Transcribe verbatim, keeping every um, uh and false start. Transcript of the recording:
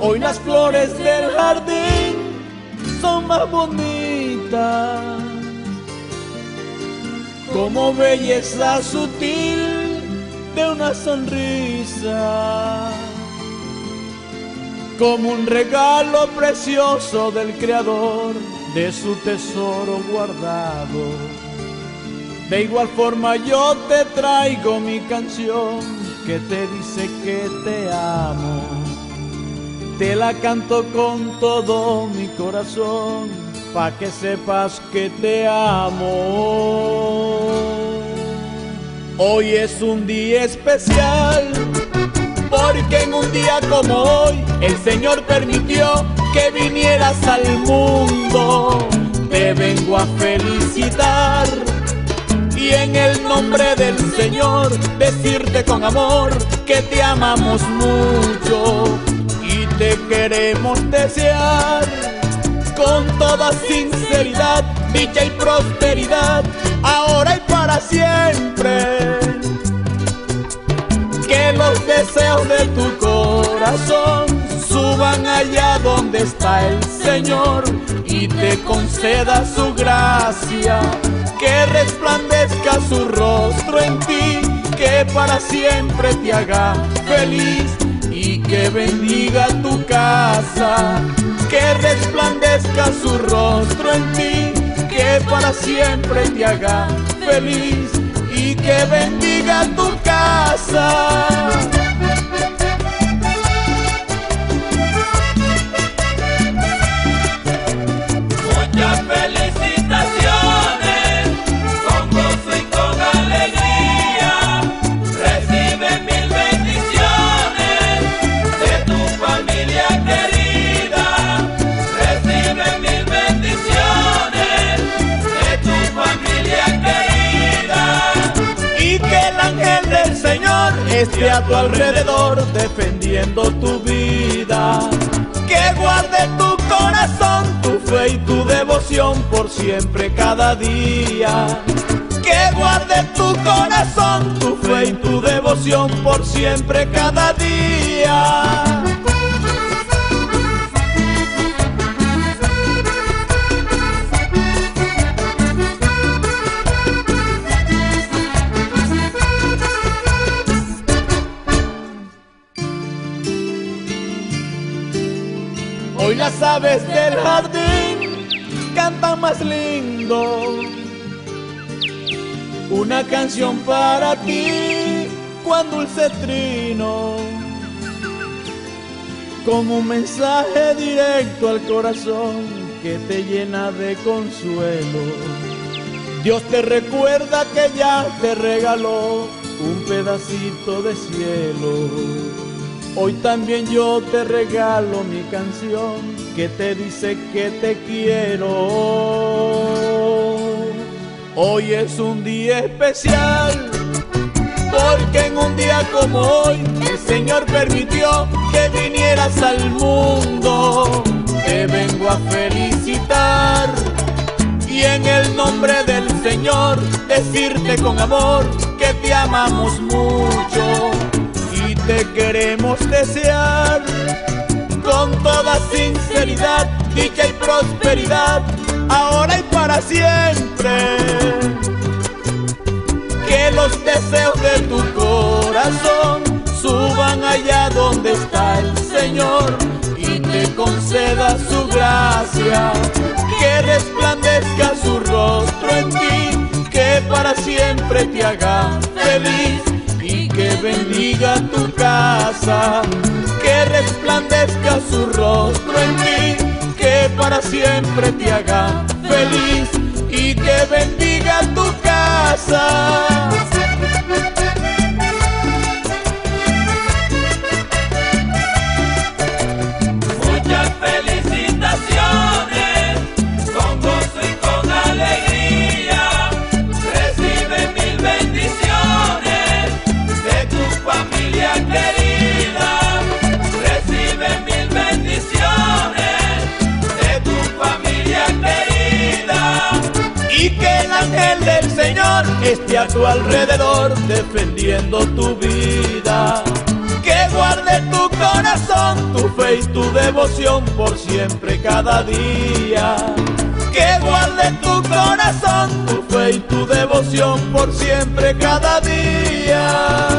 Hoy las flores del jardín son más bonitas, como belleza sutil de una sonrisa, como un regalo precioso del Creador de su tesoro guardado. De igual forma yo te traigo mi canción que te dice que te amo. Te la canto con todo mi corazón, pa' que sepas que te amo. Hoy es un día especial, porque en un día como hoy el Señor permitió que vinieras al mundo. Te vengo a felicitar y en el nombre del Señor decirte con amor que te amamos mucho y te queremos desear con toda sinceridad dicha y prosperidad, ahora y para siempre. Que los deseos de tu corazón suban allá donde está el Señor y te conceda su gracia, que resplandezca su rostro en ti, que para siempre te haga feliz y que bendiga tu casa, que resplandezca su rostro en ti, que para siempre te haga feliz y que bendiga tu casa. Muchas felicitaciones, con gozo y con alegría. Recibe mil bendiciones de tu familia querida. Recibe mil bendiciones de tu familia querida. Y que el ángel del Señor esté a tu alrededor defendiendo tu vida, que guarde tu corazón, tu fe y tu devoción por siempre cada día, que guarde tu corazón, tu fe y tu devoción por siempre cada día. Hoy las aves del jardín cantan más lindo, una canción para ti, cuán dulce trino, como un mensaje directo al corazón que te llena de consuelo. Dios te recuerda que ya te regaló un pedacito de cielo. Hoy también yo te regalo mi canción que te dice que te quiero. Hoy es un día especial, porque en un día como hoy el Señor permitió que vinieras al mundo. Te vengo a felicitar y en el nombre del Señor decirte con amor que te amamos mucho. Te queremos desear con toda sinceridad dicha y prosperidad, ahora y para siempre. Que los deseos de tu corazón suban allá donde está el Señor y te conceda su gracia, que resplandezca su rostro en ti, que para siempre te haga feliz y que bendiga tu casa, que resplandezca su rostro en ti, que para siempre te haga feliz y que bendiga tu casa. Muchas felicitaciones, con gozo y con alegría. Recibe mil bendiciones de tu familia querida. Recibe mil bendiciones de tu familia querida. Y que el ángel del Señor esté a tu alrededor defendiendo tu vida, que guarde tu corazón, tu fe y tu devoción por siempre cada día. Que guarde tu corazón, tu fe y tu devoción por siempre cada día.